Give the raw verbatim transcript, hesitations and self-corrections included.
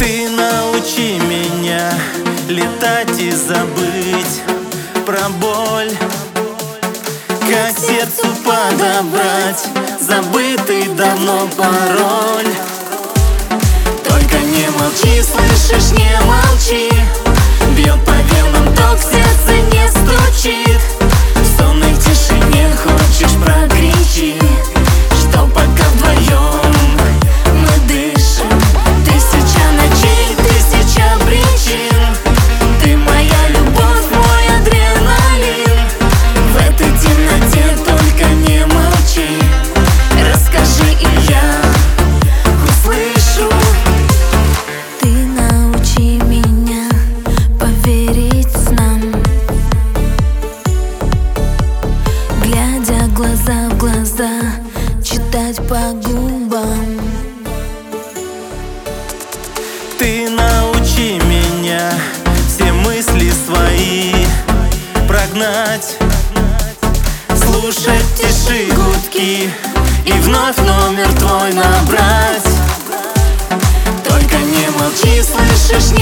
Ты научи меня летать и забыть про боль. Как сердцу подобрать забытый давно пароль. Только не молчи, слышишь, не молчи. Бьет по венам ток, сердце не стучит. В сонной тишине хочешь прокричи, что пока вдвоем мы дышим. Тысяча ночей, тысяча причин. Ты моя любовь, мой адреналин. В этой темноте только не молчи. Расскажи, и я услышу. Ты научи меня поверить снам, глядя глаза в глаза, читать по губам. Ты научи меня все мысли свои прогнать, слушать тиши гудки и вновь номер твой набрать. Только не молчи, слышишь,